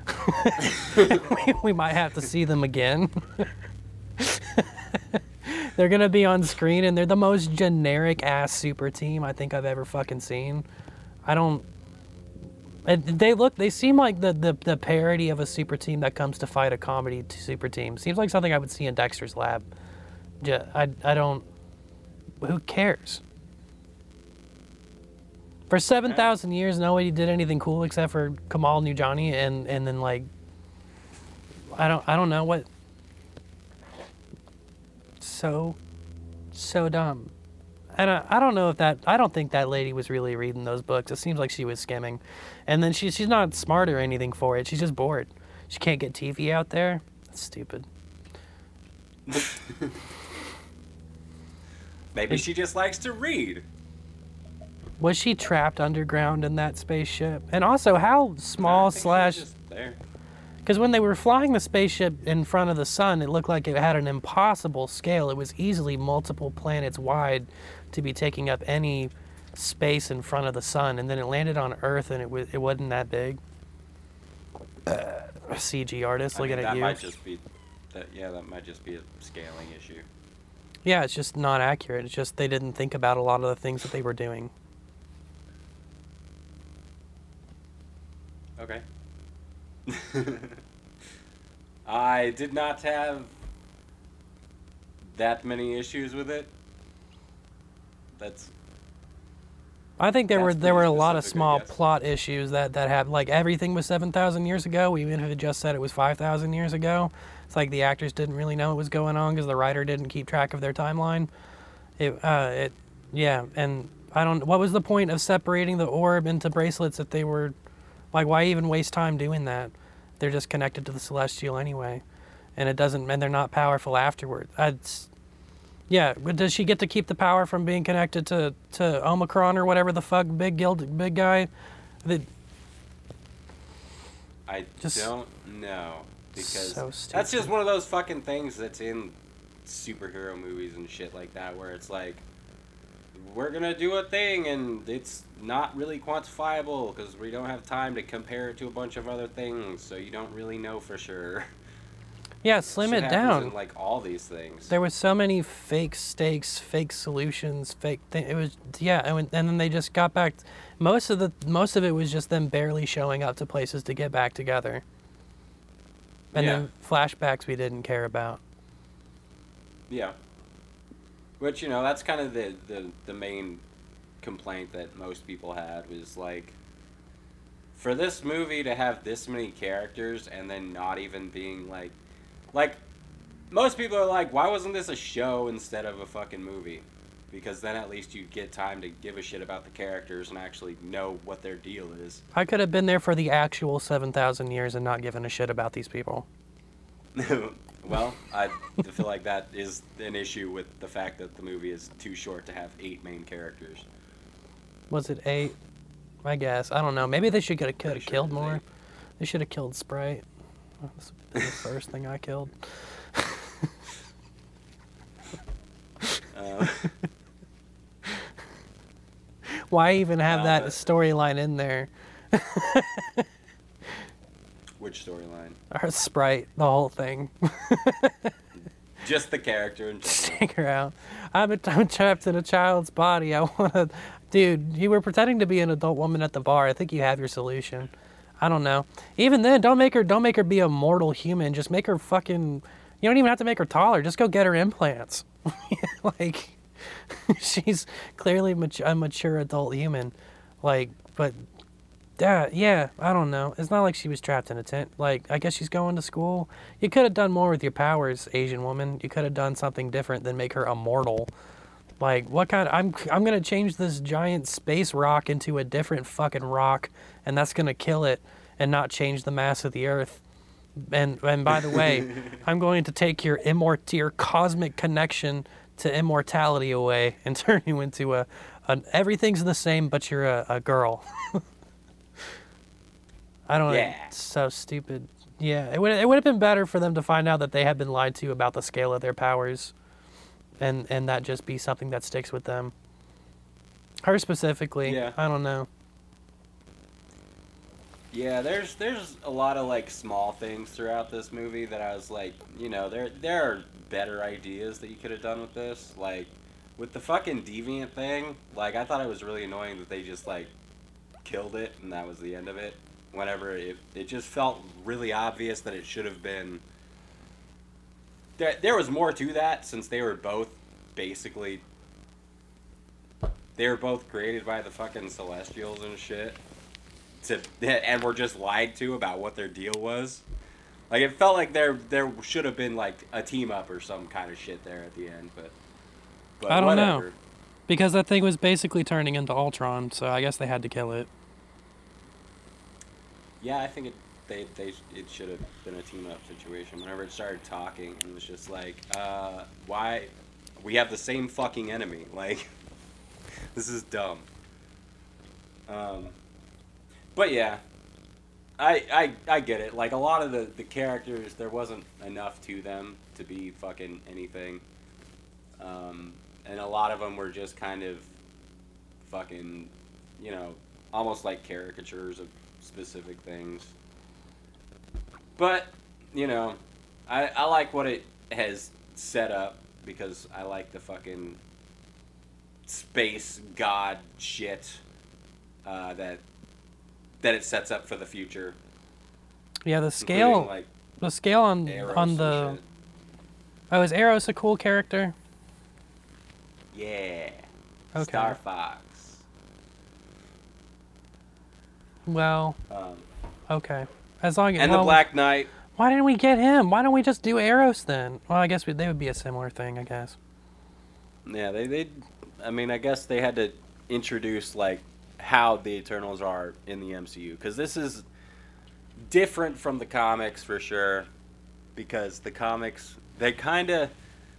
we might have to see them again. They're gonna be on screen, and they're the most generic ass super team I think I've ever fucking seen. They seem like the parody of a super team that comes to fight a comedy super team. Seems like something I would see in Dexter's Lab. I don't. Who cares? For 7,000 years, nobody did anything cool except for Kamal Nanjiani, and then, like, I don't know what. So dumb. And I don't know if I don't think that lady was really reading those books. It seems like she was skimming. And then she's not smart or anything for it. She's just bored. She can't get TV out there. That's stupid. Maybe she just likes to read. Was she trapped underground in that spaceship? And also, how small slash... Because when they were flying the spaceship in front of the sun, it looked like it had an impossible scale. It was easily multiple planets wide to be taking up any space in front of the sun. And then it landed on Earth, and it wasn't that big. CG artist looking at you. That might just be a scaling issue. Yeah, it's just not accurate. It's just they didn't think about a lot of the things that they were doing. Okay. I did not have that many issues with it. I think there That's were a pretty lot of specific, I small guess. plot issues that had, like, everything was 7,000 years ago, even if it just said it was 5,000 years ago. It's like the actors didn't really know what was going on because the writer didn't keep track of their timeline. Yeah, and I don't. What was the point of separating the orb into bracelets if they were, like, why even waste time doing that? They're just connected to the celestial anyway, and it doesn't, and they're not powerful afterward. Yeah, but does she get to keep the power from being connected to Omicron or whatever the fuck big guy? The, I Just don't know because so that's stupid. just one of those fucking things that's in superhero movies and shit like that, where it's like, we're gonna do a thing and it's not really quantifiable because we don't have time to compare it to a bunch of other things, so you don't really know for sure. yeah, slim Shit it happens down. in, like, all these things. There was so many fake stakes, fake solutions, fake thing. It was, yeah, and then they just got back. Most of it was just them barely showing up to places to get back together. And Yeah. then flashbacks we didn't care about. Yeah. Which, you know, that's kind of the main complaint that most people had was, like, for this movie to have this many characters and then not even being, like, most people are like, why wasn't this a show instead of a fucking movie? Because then at least you'd get time to give a shit about the characters and actually know what their deal is. I could have been there for the actual 7,000 years and not given a shit about these people. Well, I feel like that is an issue with the fact that the movie is too short to have 8 main characters. Was it 8? I guess. I don't know. Maybe they should have Pretty sure killed it was more. 8. They should have killed Sprite. That's the first thing I killed. Uh, Why even have that but- storyline in there? which storyline? Or Sprite, the whole thing. Just the character in general. Take her out. I'm trapped in a child's body. I want to... Dude, you were pretending to be an adult woman at the bar. I think you have your solution. I don't know. Even then, don't make her be a mortal human. Just make her fucking... You don't even have to make her taller. Just go get her implants. Like, she's clearly a mature adult human. Like, but... Yeah, I don't know. It's not like she was trapped in a tent. Like, I guess she's going to school. You could have done more with your powers, Asian woman. You could have done something different than make her immortal. Like, what kind of... I'm gonna change this giant space rock into a different fucking rock, and that's gonna kill it and not change the mass of the Earth. And by the way, I'm going to take your cosmic connection to immortality away and turn you into everything's the same, but you're a girl. I don't know. Yeah. It's so stupid. Yeah, it would have been better for them to find out that they had been lied to about the scale of their powers, and that just be something that sticks with them. Her specifically. Yeah. I don't know. Yeah, there's a lot of, like, small things throughout this movie that I was like, you know, there are better ideas that you could have done with this. Like, with the fucking deviant thing, like, I thought it was really annoying that they just, like, killed it and that was the end of it. Whenever it just felt really obvious that it should have been... There was more to that, since they were both basically... They were both created by the fucking Celestials and shit. And were just lied to about what their deal was. Like, it felt like there should have been, like, a team up or some kind of shit there at the end, but I don't know. whatever. Because that thing was basically turning into Ultron, so I guess they had to kill it. Yeah, I think it should have been a team up situation. Whenever it started talking, and it was just like, why? We have the same fucking enemy. Like, this is dumb. But yeah, I get it. Like, a lot of the characters, there wasn't enough to them to be fucking anything. And a lot of them were just kind of fucking, you know, almost like caricatures of specific things. But, you know, I like what it has set up because I like the fucking space god shit that it sets up for the future. Yeah, the scale, Like the scale on Eros the. and shit. Oh, is Eros a cool character? Yeah. Okay. Star Fox. Well, okay. As long as And the Black Knight. Why didn't we get him? Why don't we just do Eros then? Well, I guess they would be a similar thing, I guess. Yeah, I mean, I guess they had to introduce like how the Eternals are in the MCU, because this is different from the comics for sure. Because the comics, they kind of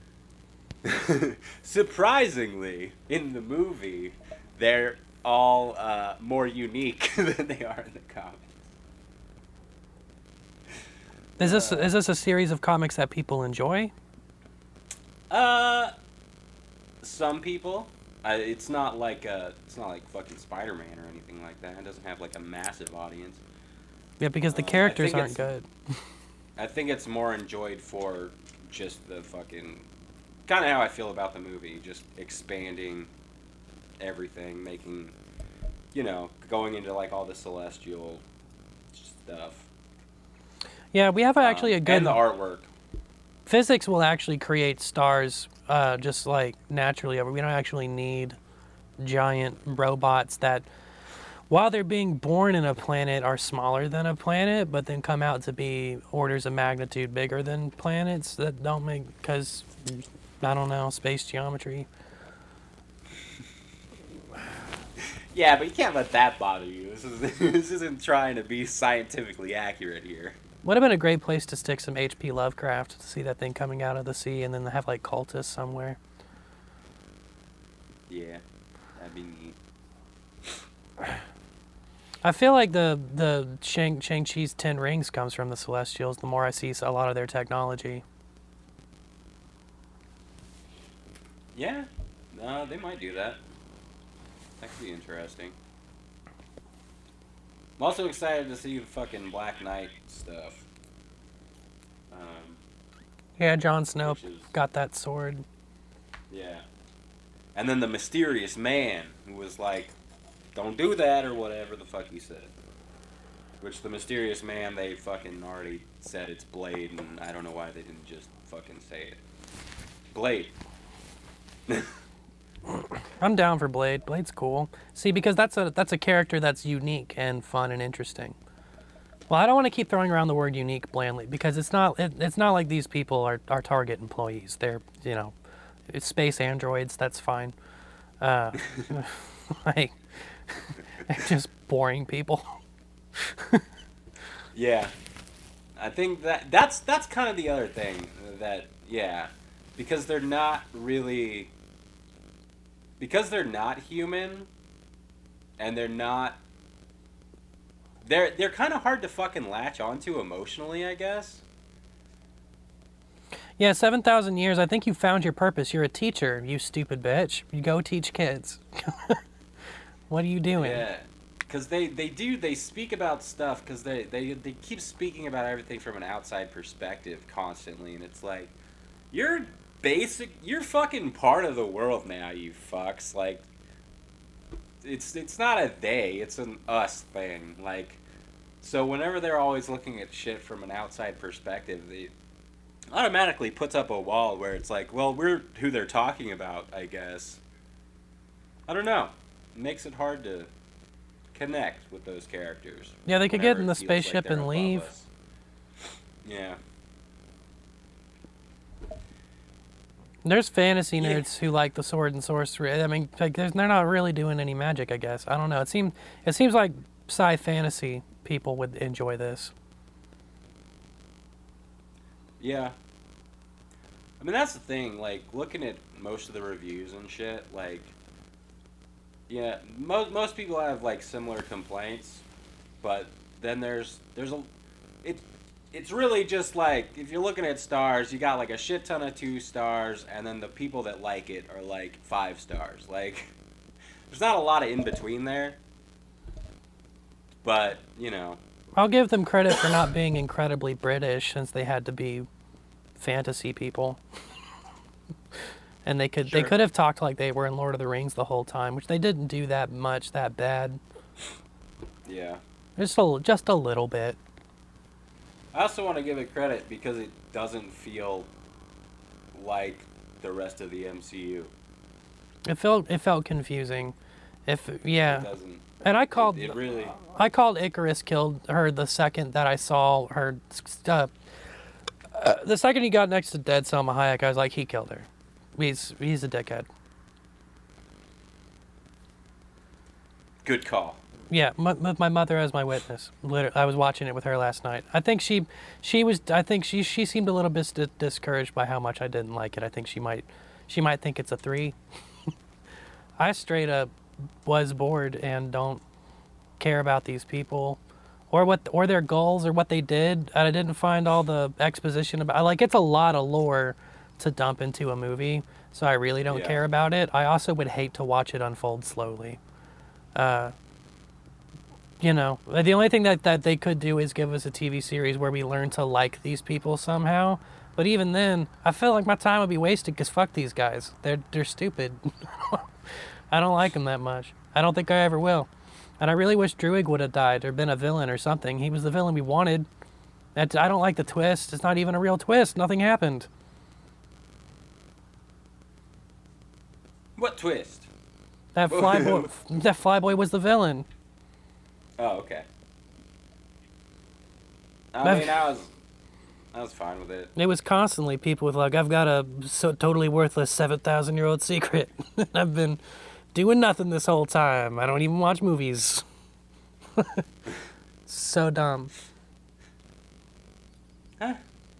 surprisingly in the movie, they're all more unique than they are in the comics. Is this a series of comics that people enjoy? Some people. It's not like fucking Spider-Man or anything like that. It doesn't have like a massive audience. Yeah, because the characters aren't good. I think it's more enjoyed for just the fucking kind of how I feel about the movie, just expanding everything, making, going into like all the celestial stuff. Yeah, we have actually a good... And the artwork. Physics will actually create stars just like naturally. We don't actually need giant robots that, while they're being born in a planet, are smaller than a planet, but then come out to be orders of magnitude bigger than planets that don't make... Because, I don't know, space geometry. Yeah, but you can't let that bother you. This isn't trying to be scientifically accurate here. Would have been a great place to stick some H.P. Lovecraft to see that thing coming out of the sea, and then have like cultists somewhere. Yeah, that'd be neat. I feel like the Shang-Chi's 10 Rings comes from the Celestials. The more I see a lot of their technology. Yeah, they might do that. That could be interesting. I'm also excited to see the fucking Black Knight stuff. Yeah, Jon Snow got that sword. Yeah. And then the mysterious man who was like, don't do that, or whatever the fuck he said. Which the mysterious man, they fucking already said it's Blade, and I don't know why they didn't just fucking say it. Blade. I'm down for Blade. Blade's cool. See, because that's a character that's unique and fun and interesting. Well, I don't want to keep throwing around the word unique blandly, because it's not like these people are target employees. They're, it's space androids. That's fine. Like, they're just boring people. Yeah. I think that's kind of the other thing that, yeah, because they're not human, and they're kind of hard to fucking latch onto emotionally, I guess. Yeah, 7,000 years. I think you found your purpose. You're a teacher, you stupid bitch. You go teach kids. What are you doing? Yeah, because they speak about stuff, because they keep speaking about everything from an outside perspective constantly, and it's like, you're fucking part of the world now, you fucks. Like, it's not a they, it's an us thing. Like, so whenever they're always looking at shit from an outside perspective, it automatically puts up a wall where it's like, well, we're who they're talking about, I guess. I don't know. It makes it hard to connect with those characters. Yeah, they could get in the spaceship and leave. Yeah. There's fantasy nerds who like the sword and sorcery. I mean, like, they're not really doing any magic, I guess. I don't know. It seems like sci fantasy people would enjoy this. Yeah. I mean, that's the thing. Like, looking at most of the reviews and shit, like, yeah, most people have like similar complaints, but then it's really just like, if you're looking at stars, you got like a shit ton of 2 stars, and then the people that like it are like 5 stars. Like, there's not a lot of in between there. But, I'll give them credit for not being incredibly British, since they had to be fantasy people. And they Sure. could have talked like they were in Lord of the Rings the whole time, which they didn't do that much, that bad. Yeah. Just a little bit. I also want to give it credit because it doesn't feel like the rest of the MCU. It felt confusing. It doesn't. And I called It really. Icarus killed her the second that I saw her. The second he got next to dead Selma Hayek, I was like, he killed her. He's a dickhead. Good call. Yeah, my mother as my witness. Literally, I was watching it with her last night. I think she seemed a little bit discouraged by how much I didn't like it. I think she might think it's a 3. I straight up was bored and don't care about these people or their goals or what they did. And I didn't find all the exposition about. Like, it's a lot of lore to dump into a movie, so I really don't care about it. I also would hate to watch it unfold slowly. You know, the only thing that they could do is give us a TV series where we learn to like these people somehow. But even then, I feel like my time would be wasted because fuck these guys. They're stupid. I don't like them that much. I don't think I ever will. And I really wish Druig would have died or been a villain or something. He was the villain we wanted. I don't like the twist. It's not even a real twist. Nothing happened. What twist? That Flyboy was the villain. Oh, okay. I mean, I was fine with it. It was constantly people with like, I've got a totally worthless 7,000-year-old secret. I've been doing nothing this whole time. I don't even watch movies. So dumb. Huh?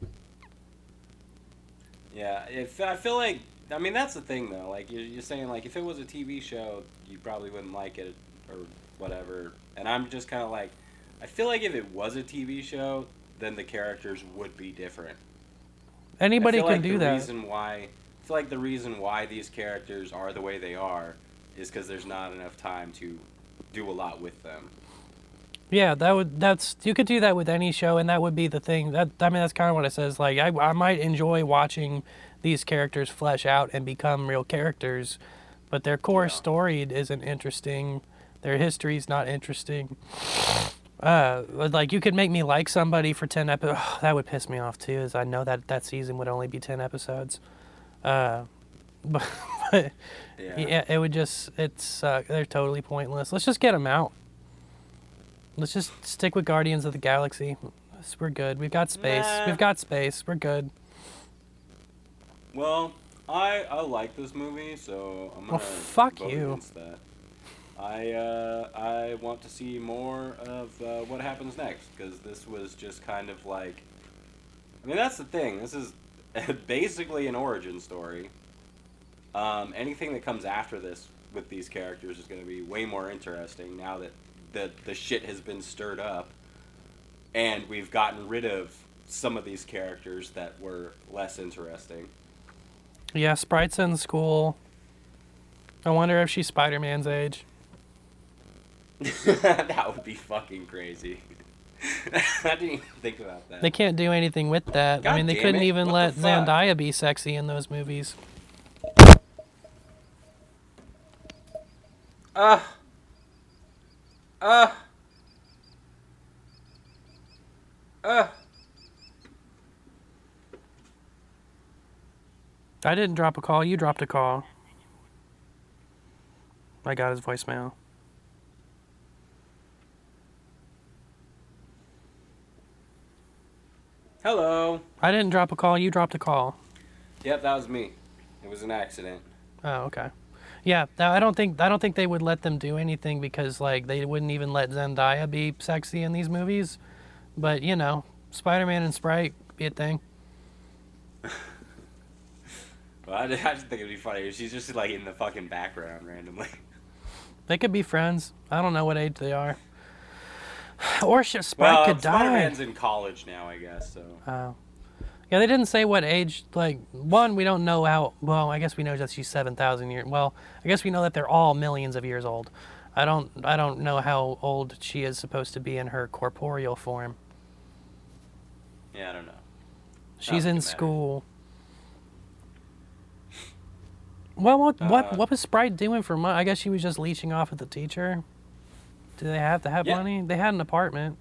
Yeah, I feel like, I mean, that's the thing though. Like you're saying, like if it was a TV show, you probably wouldn't like it or whatever. And I'm just kind of like, I feel like if it was a TV show, then the characters would be different. Anybody can like do the that. I feel like the reason why these characters are the way they are is because there's not enough time to do a lot with them. Yeah, you could do that with any show, and that would be the thing. That's kind of what it says. Like, I might enjoy watching these characters flesh out and become real characters, but their core story isn't interesting. Their history's not interesting. Like, you could make me like somebody for 10 episodes. Oh, that would piss me off, too, as I know that season would only be 10 episodes. But yeah, it would just, they're totally pointless. Let's just get them out. Let's just stick with Guardians of the Galaxy. We're good. We've got space. Nah. We've got space. We're good. Well, I like this movie, so I'm gonna fuck vote you. against that. I want to see more of what happens next, because this was just kind of like, I mean, that's the thing. This is basically an origin story. Anything that comes after this with these characters is going to be way more interesting now that the shit has been stirred up, and we've gotten rid of some of these characters that were less interesting. Yeah, Sprite's in school. I wonder if she's Spider-Man's age. That would be fucking crazy. I didn't even think about that. They can't do anything with that. God I mean, they damn couldn't it. even What let the fuck? Zendaya be sexy in those movies. I didn't drop a call. You dropped a call. I got his voicemail. Hello. I didn't drop a call. You dropped a call. Yep, that was me. It was an accident. Oh, okay. Yeah, I don't think they would let them do anything because like they wouldn't even let Zendaya be sexy in these movies. But you know, Spider-Man and Sprite be a thing. Well, I just think it'd be funny if she's just like in the fucking background randomly. They could be friends. I don't know what age they are. Or Sprite could die. Spider-Man's in college now, I guess. So. Oh. Yeah, they didn't say what age. Like, one, we don't know how. Well, I guess we know that she's 7,000 years. Well, I guess we know that they're all millions of years old. I don't know how old she is supposed to be in her corporeal form. Yeah, I don't know. She's in school. Well, what was Sprite doing for money? I guess she was just leeching off at the teacher. Do they have to have money? They had an apartment.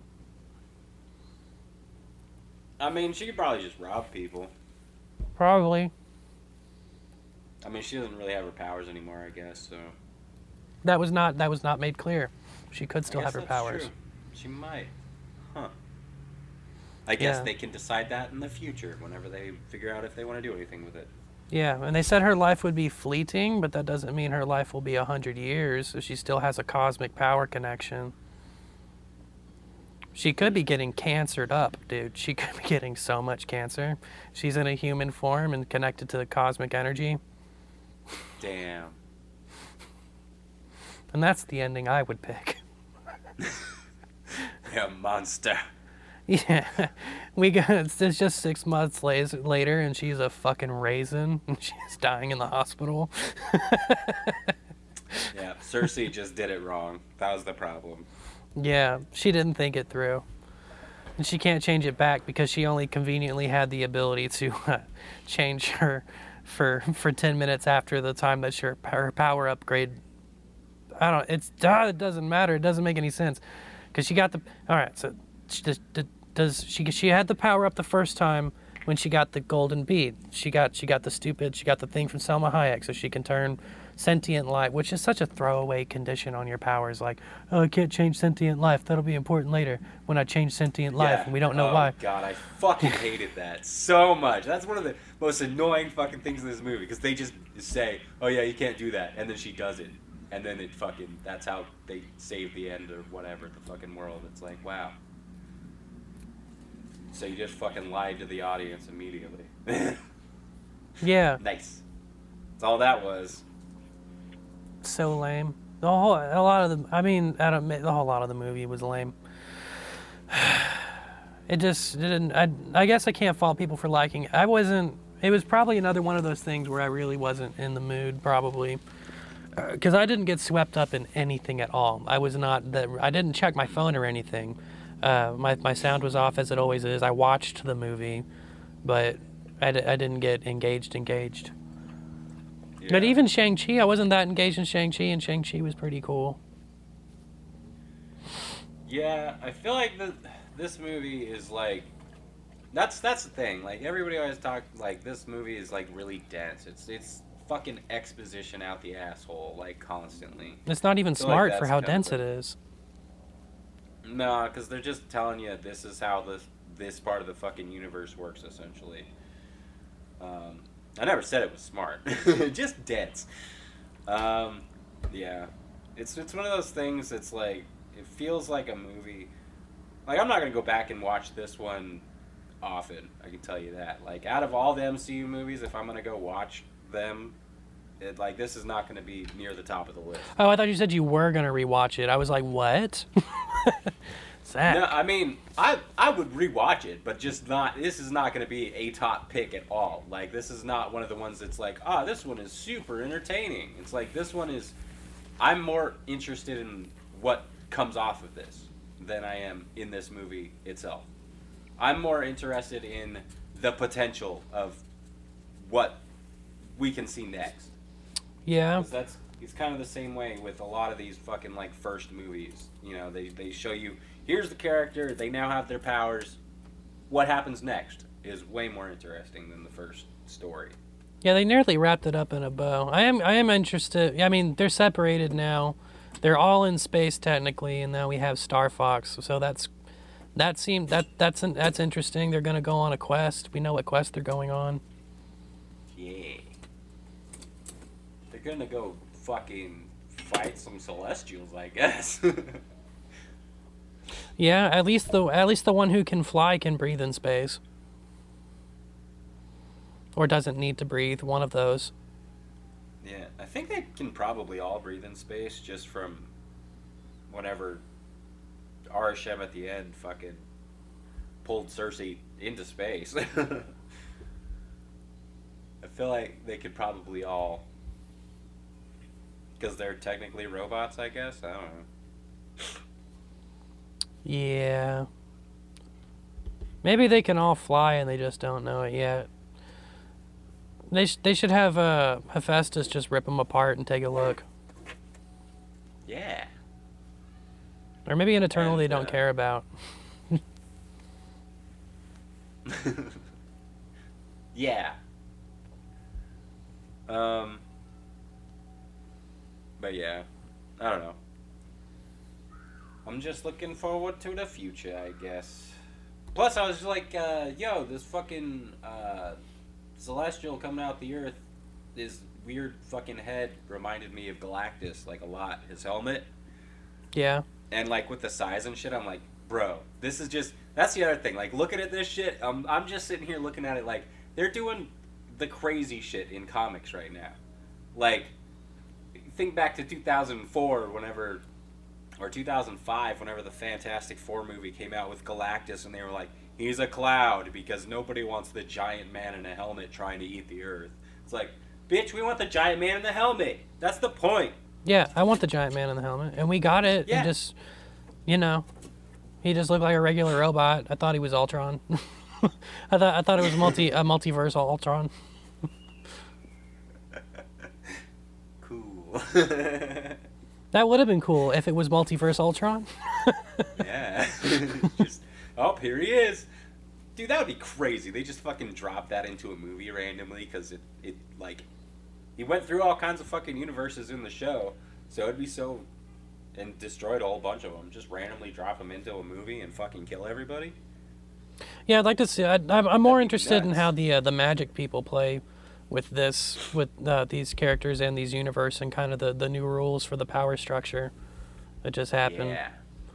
I mean, she could probably just rob people. Probably. I mean, she doesn't really have her powers anymore, I guess. So That was not made clear. She could still have her that's powers. True. She might. Huh. I guess they can decide that in the future whenever they figure out if they want to do anything with it. Yeah, and they said her life would be fleeting, but that doesn't mean her life will be 100 years, so she still has a cosmic power connection. She could be getting cancered up, dude. She could be getting so much cancer. She's in a human form and connected to the cosmic energy. Damn. And that's the ending I would pick. Yeah, monster. Yeah, it's just 6 months later, and she's a fucking raisin, and she's dying in the hospital. Yeah, Cersei just did it wrong. That was the problem. Yeah, she didn't think it through. And she can't change it back because she only conveniently had the ability to change her for 10 minutes after the time that her power upgrade. It doesn't matter. It doesn't make any sense. Because she got alright, so she had the power up the first time when she got the golden bead. She got the thing from Selma Hayek, so she can turn sentient life, which is such a throwaway condition on your powers. Like, oh, I can't change sentient life. That'll be important later when I change sentient life, and we don't know why. Oh god, I fucking hated that so much. That's one of the most annoying fucking things in this movie, because they just say, oh yeah, you can't do that, and then she does it, and then it fucking, that's how they save the end or whatever, the fucking world. It's like, wow. So you just fucking lied to the audience immediately. Yeah. Nice. That's all that was. So lame. The whole lot of the movie was lame. It just didn't. I guess I can't fault people for liking it. It was probably another one of those things where I really wasn't in the mood, probably, because I didn't get swept up in anything at all. I didn't check my phone or anything. My sound was off, as it always is. I watched the movie, but I didn't get engaged. Yeah. But even Shang-Chi, I wasn't that engaged in Shang-Chi, and Shang-Chi was pretty cool. Yeah, I feel like this movie is like, that's the thing. Like, everybody always talk like this movie is like really dense. It's fucking exposition out the asshole, like, constantly. It's not even smart for how dense it is. No, because they're just telling you this is how this part of the fucking universe works, essentially. I never said it was smart. Just dense. Yeah. It's one of those things that's like, it feels like a movie. Like, I'm not going to go back and watch this one often, I can tell you that. Like, out of all the MCU movies, if I'm going to go watch them, this is not going to be near the top of the list. Oh, I thought you said you were going to rewatch it. I was like, what? Zach. No, I mean, I would rewatch it, but just not, this is not going to be a top pick at all. Like, this is not one of the ones that's like, this one is super entertaining. It's like, this one is, I'm more interested in what comes off of this than I am in this movie itself. I'm more interested in the potential of what we can see next. Yeah. It's kind of the same way with a lot of these fucking, like, first movies. You know, they show you, here's the character, they now have their powers. What happens next is way more interesting than the first story. Yeah, they nearly wrapped it up in a bow. I am interested. I mean, they're separated now. They're all in space technically, and now we have Star Fox. So that's interesting. They're gonna go on a quest. We know what quest they're going on. Yeah. They're gonna go fucking fight some Celestials, I guess. Yeah, at least the one who can fly can breathe in space. Or doesn't need to breathe, one of those. Yeah, I think they can probably all breathe in space just from whenever Arishem at the end fucking pulled Cersei into space. I feel like they could probably all, because they're technically robots, I guess. I don't know. Yeah. Maybe they can all fly and they just don't know it yet. They should have Hephaestus just rip them apart and take a look. Yeah. Or maybe an Eternal And, they don't care about. Yeah. But yeah, I don't know. I'm just looking forward to the future, I guess. Plus, I was like, yo, this fucking celestial coming out the Earth, his weird fucking head reminded me of Galactus, like, a lot. His helmet. Yeah. And, like, with the size and shit, I'm like, bro, this is just... That's the other thing. Like, looking at this shit, I'm just sitting here looking at it like, they're doing the crazy shit in comics right now. Like, think back to 2004, whenever... Or 2005, whenever the Fantastic Four movie came out with Galactus, and they were like, he's a cloud, because nobody wants the giant man in a helmet trying to eat the Earth. It's like, bitch, we want the giant man in the helmet. That's the point. Yeah, I want the giant man in the helmet. And we got it. Yeah. And just, you know, he just looked like a regular robot. I thought he was Ultron. I thought it was a multiversal Ultron. Cool. That would have been cool if it was multiverse Ultron. Yeah. Just, oh, here he is. Dude, that would be crazy. They just fucking dropped that into a movie randomly because it like, he went through all kinds of fucking universes in the show, so it'd be so, and destroyed a whole bunch of them. Just randomly drop them into a movie and fucking kill everybody. Yeah, I'd like to see. I'm more interested in nuts. how the magic people play with this, with these characters and these universe, and kind of the new rules for the power structure that just happened. Yeah.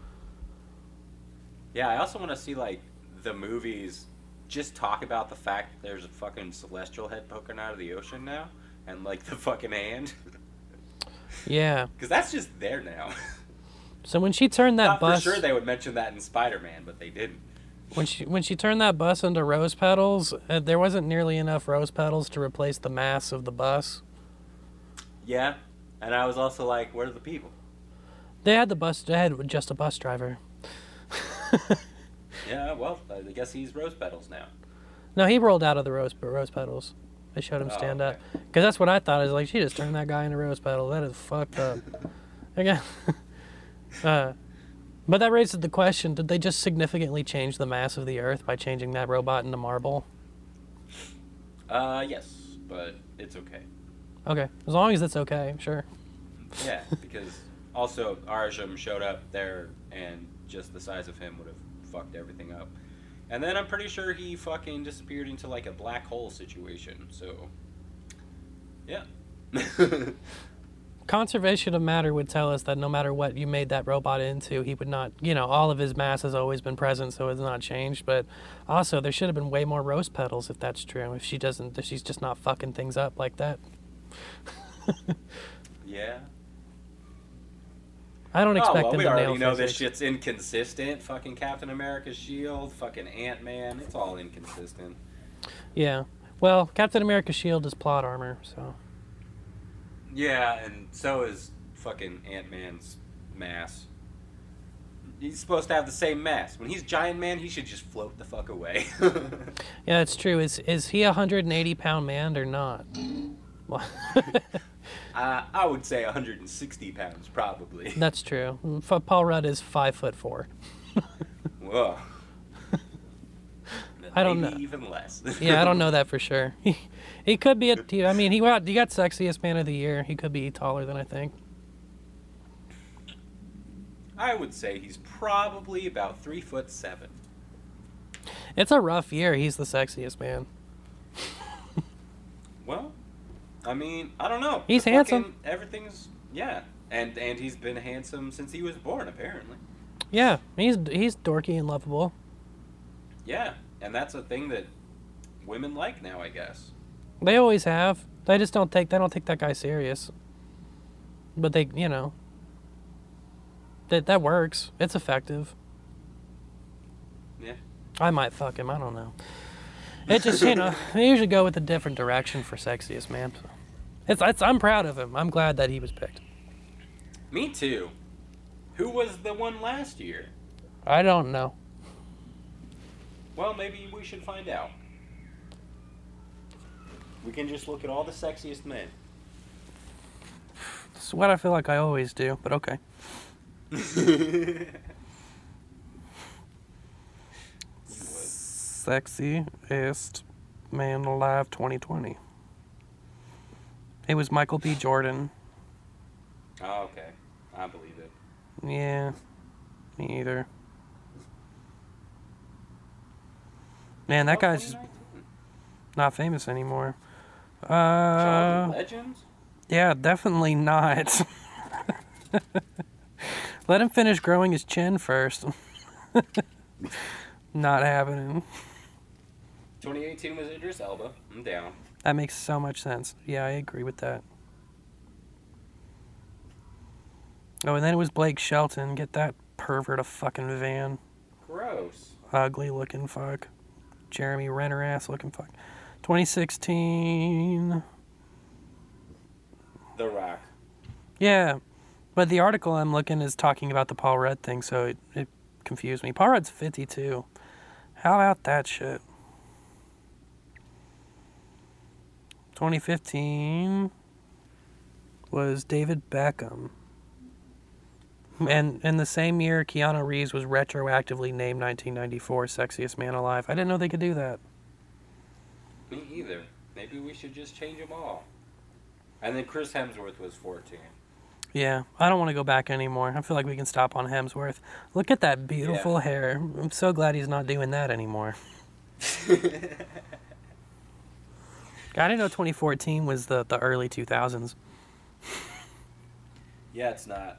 Yeah, I also want to see, like, the movies just talk about the fact that there's a fucking celestial head poking out of the ocean now, and, like, the fucking hand. Yeah. Because that's just there now. So when she turned that Not bus, for sure they would mention that in Spider-Man, but they didn't. when she turned that bus into rose petals, there wasn't nearly enough rose petals to replace the mass of the bus. Yeah, and I was also like, where are the people? They had just a bus driver. Yeah, well, I guess he's rose petals now. No, he rolled out of the rose petals. They showed him Oh, stand okay. up. Because that's what I thought. Is like, she just turned that guy into rose petal. That is fucked up. Again. But that raises the question, did they just significantly change the mass of the Earth by changing that robot into marble? Yes, but it's okay. Okay. As long as it's okay, sure. Yeah, because also Arjum showed up there and just the size of him would have fucked everything up. And then I'm pretty sure he fucking disappeared into like a black hole situation, so... Yeah. Conservation of matter would tell us that no matter what you made that robot into, he would not, all of his mass has always been present, so it's not changed. But also, there should have been way more rose petals if that's true. If she's just not fucking things up like that. Yeah. I don't expect well, them we to nail already know this physics. shit's inconsistent. Fucking Captain America's shield, fucking Ant-Man, it's all inconsistent. Yeah. Well, Captain America's shield is plot armor, so. Yeah, and so is fucking Ant-Man's mass. He's supposed to have the same mass. When he's Giant Man, he should just float the fuck away. Yeah, it's true. Is he a 180-pound man or not? Well, I would say 160 pounds, probably. that's true. Paul Rudd is 5'4". Whoa. I don't Maybe know. even less. Yeah, I don't know that for sure. He could be I mean, he got sexiest man of the year. He could be taller than I think. I would say he's probably about 3'7". It's a rough year. He's the sexiest man. Well, I mean, I don't know. He's Fucking handsome. Everything's and he's been handsome since he was born, apparently. Yeah, he's dorky and lovable. Yeah, and that's a thing that women like now, I guess. They always have. They just don't take that guy serious. But they, that works. It's effective. Yeah. I might fuck him. I don't know. It just, they usually go with a different direction for sexiest man. I'm proud of him. I'm glad that he was picked. Me too. Who was the one last year? I don't know. Well, maybe we should find out. We can just look at all the sexiest men. It's what I feel like I always do, but okay. Sexiest man alive 2020. It was Michael B. Jordan. Oh, okay. I believe it. Yeah, me either. Man, that guy's 2019? not famous anymore. Childhood Legends? Yeah, definitely not. Let him finish growing his chin first. Not happening. 2018 was Idris Elba. I'm down. That makes so much sense. Yeah, I agree with that. Oh, and then it was Blake Shelton. Get that pervert a fucking van. Gross. Ugly looking fuck. Jeremy Renner ass looking fuck. 2016. The Rock. Yeah, but the article I'm looking is talking about the Paul Rudd thing, so it confused me. Paul Rudd's 52. How about that shit? 2015 was David Beckham. And in the same year, Keanu Reeves was retroactively named 1994 Sexiest Man Alive. I didn't know they could do that. Me either. Maybe we should just change them all. And then Chris Hemsworth was 14. Yeah, I don't want to go back anymore. I feel like we can stop on Hemsworth. Look at that beautiful hair. I'm so glad he's not doing that anymore. I didn't know 2014 was the early 2000s. Yeah, it's not.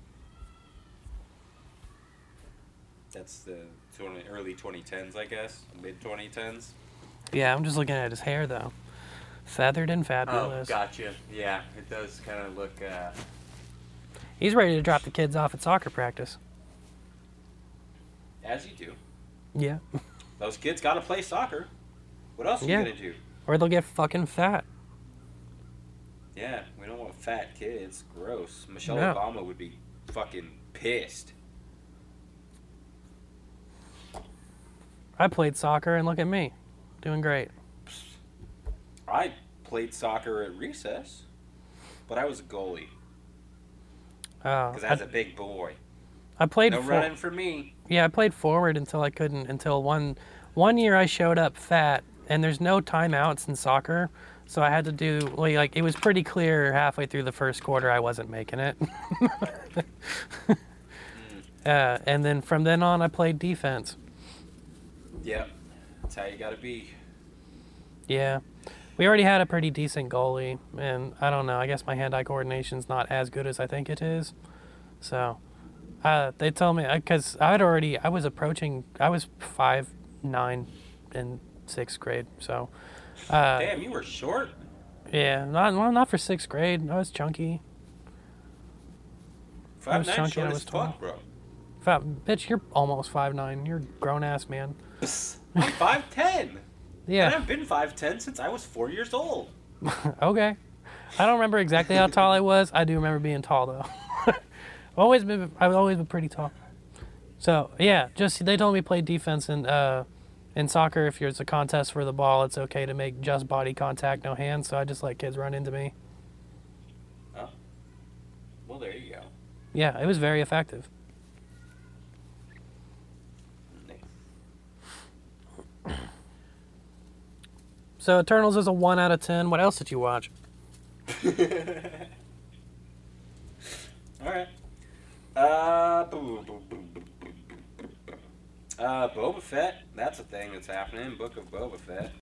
That's the early 2010s, I guess. Mid 2010s. Yeah, I'm just looking at his hair, though. Feathered and Oh, fabulous. gotcha. Yeah, it does kind of look... He's ready to drop the kids off at soccer practice. as you do. Yeah. Those kids got to play soccer. What else are Yeah. you going to do? Or they'll get fucking fat. Yeah, we don't want fat kids. Gross. Michelle No. Obama would be fucking pissed. I played soccer and look at me. Doing great. I played soccer at recess, but I was a goalie Oh, because I was a big boy. I played No running for me. Yeah, I played forward until I couldn't. Until one year I showed up fat, and there's no timeouts in soccer, so I had to do like it was pretty clear halfway through the first quarter I wasn't making it. And then from then on I played defense. Yep, that's how you gotta be. Yeah, we already had a pretty decent goalie, and I don't know. I guess my hand-eye coordination's not as good as I think it is, so. They told me because I was 5'9" in 6th grade, so. Damn, you were short. Yeah, not for 6th grade. I was chunky. I was 5'9", chunky short and I as was tall. fuck, bro. Bitch, you're almost 5'9". You're a grown ass man. I'm 5'10". And Yeah. I've been 5'10" since I was 4 years old. Okay. I don't remember exactly how tall I was. I do remember being tall though. I've always been pretty tall. So yeah, just they told me play defense in soccer. If there's a contest for the ball, it's okay to make just body contact, no hands. So I just let kids run into me. Oh. Well, there you go. Yeah, it was very effective. So Eternals is a 1 out of 10. What else did you watch? All right. Boba Fett. That's a thing that's happening. Book of Boba Fett.